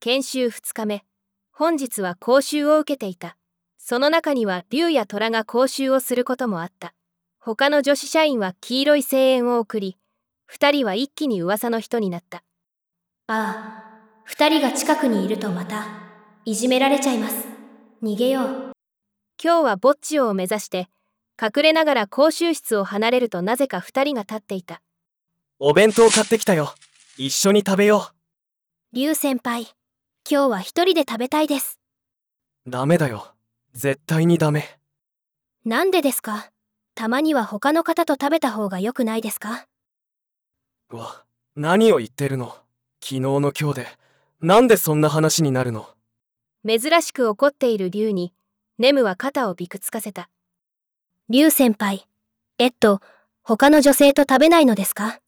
研修2日目。本日は講習を受けていた。その中には竜や虎が講習をすることもあった。他の女子社員は黄色い声援を送り、2人は一気に噂の人になった。 ああ、2人が近くにいるとまたいじめられちゃいます。逃げよう。 今日はぼっちを目指して隠れながら講習室を離れるとなぜか2人が立っていた。 お弁当買ってきたよ。一緒に食べよ竜先輩、今日は一人で食べたいです。 ダメだよ。絶対にダメ。 なんでですか？たまには他の方と食べた方が良くないですか？ 何を言ってるの？昨日の今日でなんでそんな話になるの？ 珍しく怒っている竜にネムは肩をびくつかせた。 竜先輩、他の女性と食べないのですか？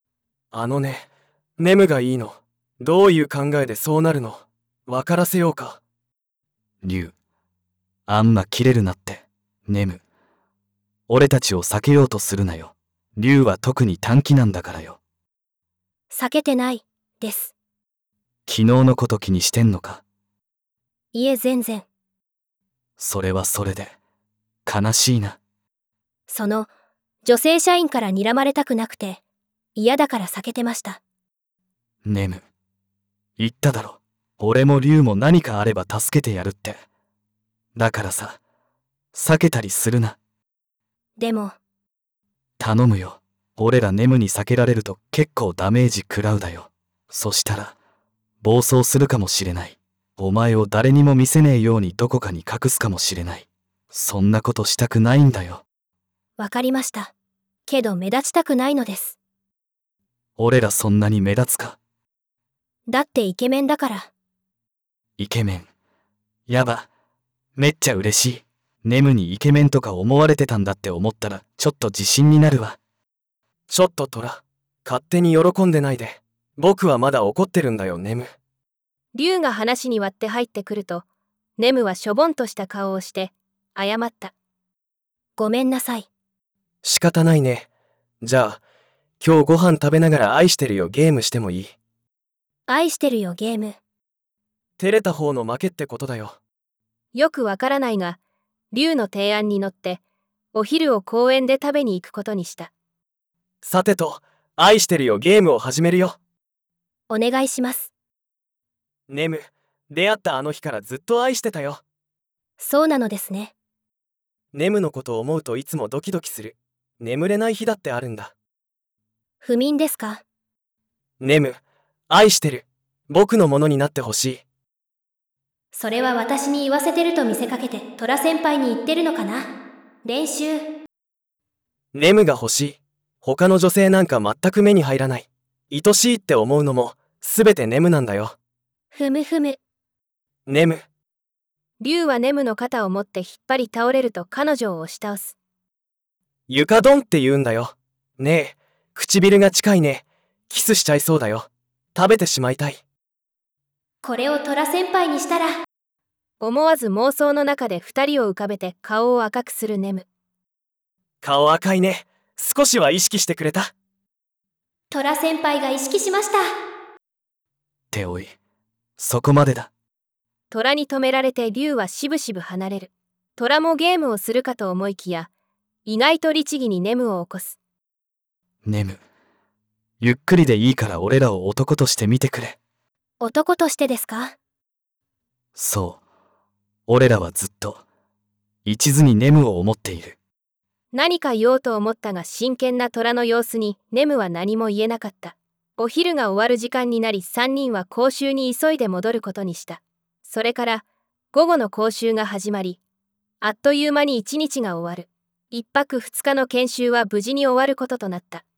ネムがいいの。どういう考えでそうなるの？分からせようか。 竜、あんまキレるなって。ネム、俺たちを避けようとするなよ。竜は特に短気なんだからよ。 避けてないです。 昨日のこと気にしてんのか？ いえ、全然。 それはそれで悲しいな。 女性社員から睨まれたくなくて嫌だから避けてました。 ネム、言っただろ。俺も竜も何かあれば助けてやるって。だからさ、避けたりするな。 でも頼むよ。俺らネムに避けられると結構ダメージ食らうだよ。そしたら暴走するかもしれない。お前を誰にも見せねえようにどこかに隠すかもしれない。そんなことしたくないんだよ。 わかりました。けど目立ちたくないのです。 俺らそんなに目立つか？ だってイケメンだから。 イケメン。やば。めっちゃ嬉しい。ネムにイケメンとか思われてたんだって思ったらちょっと自信になるわ。 ちょっとトラ、勝手に喜んでないで。僕はまだ怒ってるんだよ、ネム。 竜が話に割って入ってくると、ネムはしょぼんとした顔をして謝った。 ごめんなさい。 仕方ないね。じゃあ今日ご飯食べながら愛してるよゲームしてもいい？ 愛してるよゲーム。 照れた方の負けってことだよ。 よくわからないが、竜の提案に乗ってお昼を公園で食べに行くことにした。 さてと、愛してるよゲームを始めるよ。 お願いします。 ネム、出会ったあの日からずっと愛してたよ。 そうなのですね。 ネムのことを思うといつもドキドキする。眠れない日だってあるんだ。 不眠ですか？ ネム、愛してる。僕のものになってほしい。 それは私に言わせてると見せかけてトラ先輩に言ってるのかな？練習。 ネムが欲しい。他の女性なんか全く目に入らない。愛しいって思うのも全てネムなんだよ。 ふむふむ。 ネム。 竜はネムの肩を持って引っ張り倒れると彼女を押し倒す。 床ドンって言うんだよ。ねえ、唇が近いね。キスしちゃいそうだよ。食べてしまいたい。 これをトラ先輩にしたら。 思わず妄想の中で2人を浮かべて顔を赤くするネム。 顔赤いね。少しは意識してくれた？ トラ先輩が意識しました。 っておい、そこまでだ。 トラに止められて竜はしぶしぶ離れる。トラもゲームをするかと思いきや、意外と律儀にネムを起こす。 ネム、ゆっくりでいいから俺らを男として見てくれ。 男としてですか？ そう。俺らはずっと一途にネムを思っている。 何か言おうと思ったが真剣なトラの様子にネムは何も言えなかった。お昼が終わる時間になり3人は講習に急いで戻ることにした。それから午後の講習が始まり、あっという間に1日が終わる。1泊2日の研修は無事に終わることとなった。